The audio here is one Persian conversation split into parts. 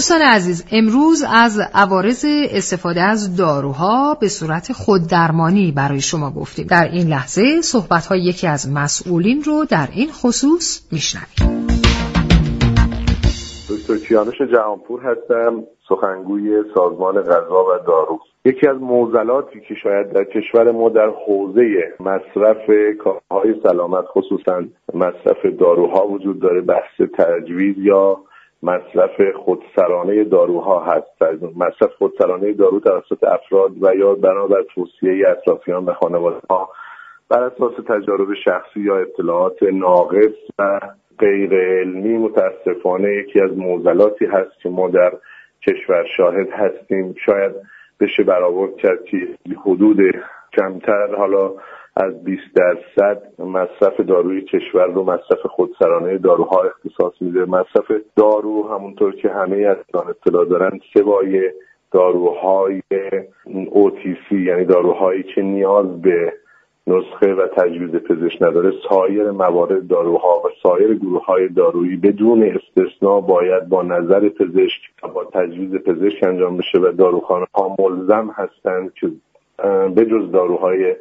دوستان عزیز، امروز از عوارض استفاده از داروها به صورت خوددرمانی برای شما گفتیم. در این لحظه صحبت‌های یکی از مسئولین رو در این خصوص میشنویم. دکتر کیانوش جهانپور هستم، سخنگوی سازمان غذا و دارو. یکی از معضلاتی که شاید در کشور ما در حوزه مصرف کالاهای سلامت، خصوصا مصرف داروها وجود داره، بحث تجویز یا مصرف خودسرانه داروها هست. مصرف خودسرانه دارو توسط افراد و یا بنابر توصیه اطرافیان و خانواده‌ها بر اساس تجارب شخصی یا اطلاعات ناقص و غیر علمی، متاسفانه یکی از معضلاتی هست که ما در کشور شاهد هستیم. شاید بشه برآورد کرد که حدود کمتر حالا از 20% مصرف داروی کشور رو مصرف خودسرانه داروها اختصاص میده. مصرف دارو همونطور که همه از آن اطلاع دارن، سوای داروهای OTC یعنی داروهایی که نیاز به نسخه و تجویز پزشک نداره، سایر موارد داروها و سایر گروه‌های دارویی بدون استثنا باید با نظر پزشک و با تجویز پزشک انجام بشه و داروخانه‌ها ملزم هستند که بجز داروهای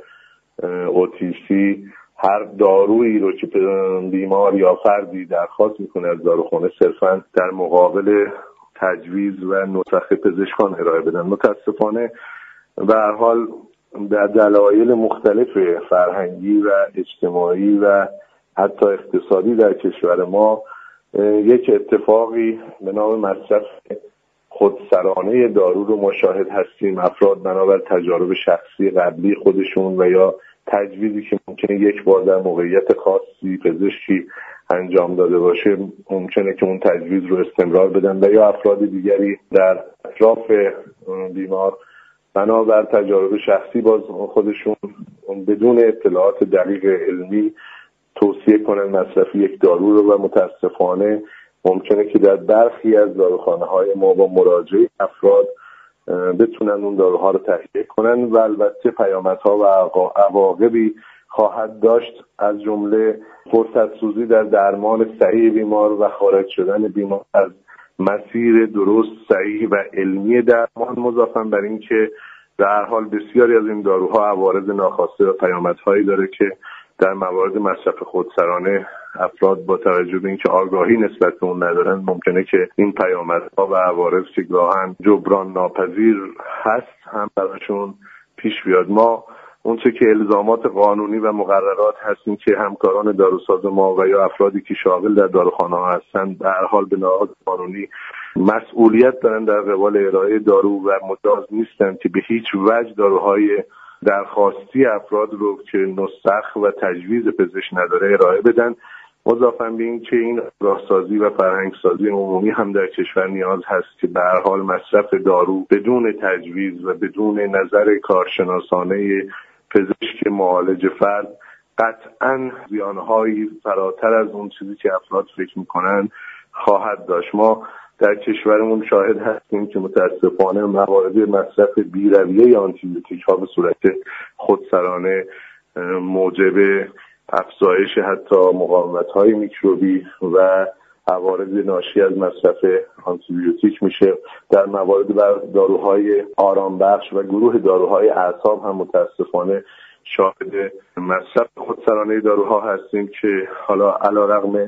OTC هر دارویی رو که بیمار یا فردی درخواست میکنه از داروخانه صرفاً در مقابل تجویز و نسخه پزشکان ارائه بدن. متاسفانه به هر حال در دلایل مختلف فرهنگی و اجتماعی و حتی اقتصادی در کشور ما یک اتفاقی به نام مصرف خودسرانه دارو رو مشاهد هستیم. افراد بنابر تجارب شخصی قبلی خودشون و یا تجویزی که ممکنه یک بار در موقعیت خاصی پزشکی انجام داده باشه، ممکنه که اون تجویز رو استمرار بدن و یا افراد دیگری در اطراف بیمار بنابر تجارب شخصی باز خودشون بدون اطلاعات دقیق علمی توصیه کنن مصرف یک دارو رو و متاسفانه ممکنه که در برخی از داروخانه‌های ما با مراجعه افراد بتونن اون داروها رو تهیه کنن و البته پیامدها و عواقبی خواهد داشت، از جمله فرصت سوزی در درمان صحیح بیمار و خارج شدن بیمار از مسیر درست، صحیح و علمی درمان، مضافاً بر این که در حال بسیاری از این داروها عوارض ناخواسته و پیامدهایی داره که در موارد مصرف خودسرانه افراد با توجه به اینکه آگاهی نسبت به اون ندارن، ممکنه که این پیامدها و عوارض که گاهن جبران ناپذیر هست هم براشون پیش بیاد. ما اونچه که الزامات قانونی و مقررات هستیم که همکاران داروساز ما و یا افرادی که شاغل در داروخانه ها هستند به هر حال به نهاد قانونی مسئولیت دارن در قبال ارائه دارو و مجاز نیستند که به هیچ وجه داروهای درخواستی افراد رو که نسخ و تجویز پزشک نداره ارائه بدن. مضافاً به این که این راهسازی و فرهنگسازی عمومی هم در کشور نیاز هست که به هر حال مصرف دارو بدون تجویز و بدون نظر کارشناسانه پزشک معالج فرد قطعاً زیانهایی فراتر از اون چیزی که افراد فکر میکنن خواهد داشت. ما در کشورمون شاهد هستیم که متاسفانه موارد مصرف بی‌رویه آنتیبیوتیک ها به صورت خودسرانه موجب افزایش حتی مقاومت‌های میکروبی و عوارض ناشی از مصرف آنتیبیوتیک میشه. در موارد بر داروهای آرامبخش و گروه داروهای اعصاب هم متاسفانه شاهد مصرف خودسرانه داروها هستیم که حالا علیرغم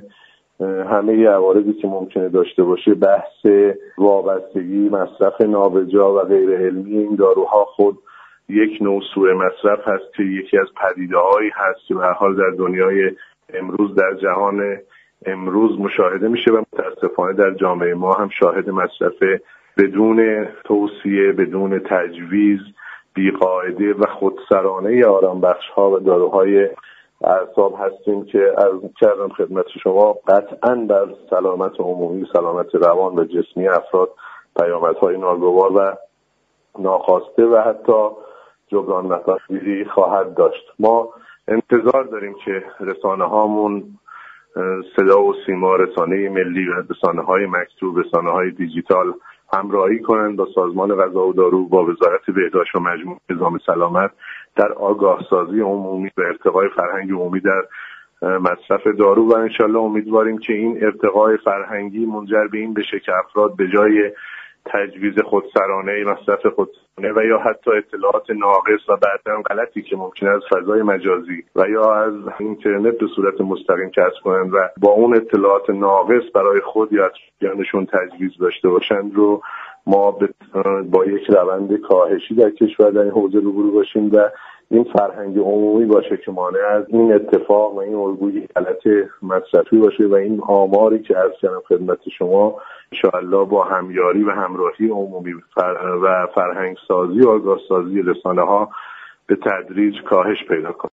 همه عوارضی که ممکنه داشته باشه، بحث وابستگی، مصرف نابجا و غیر علمی این داروها خود یک نوع سوء مصرف هست که یکی از پدیده‌هایی هست که به هر حال در دنیای امروز، در جهان امروز مشاهده میشه و متاسفانه در جامعه ما هم شاهد مصرف بدون توصیه، بدون تجویز، بی‌قاعده و خودسرانه آرامبخش‌ها و داروهای اعصاب هستیم که عرض کردم خدمت شما قطعاً بر سلامت عمومی، سلامت روان و جسمی افراد پیامدهای ناگوار و ناخواسته و حتی جبران ناپذیری خواهد داشت. ما انتظار داریم که رسانه هامون صدا و سیما، رسانه ملی و رسانه های مکتوب، رسانه های دیجیتال همراهی کنند با سازمان غذا و دارو، با وزارت بهداشت و مجموعه نظام سلامت در آگاه سازی عمومی و ارتقای فرهنگ عمومی در مصرف دارو و انشالله امیدواریم که این ارتقای فرهنگی منجر به این بشه که افراد به جای تجویز خودسرانه، مصرف خودسرانه و یا حتی اطلاعات ناقص و بعداً غلطی که ممکن از فضای مجازی و یا از اینترنت به صورت مستقیم کسب کنند و با اون اطلاعات ناقص برای خود یا اطرافیانشون تجویز داشته باشند رو ما با یک روند کاهشی در کشور در این حوزه روبرو باشیم و این فرهنگ عمومی باشه که مانع از این اتفاق و این الگوی غلط مصرفی باشه و این آماری که عرض کردم خدمت شما انشاءالله با همیاری و همراهی عمومی و فرهنگ سازی و آگاه سازی رسانه ها به تدریج کاهش پیدا کنه.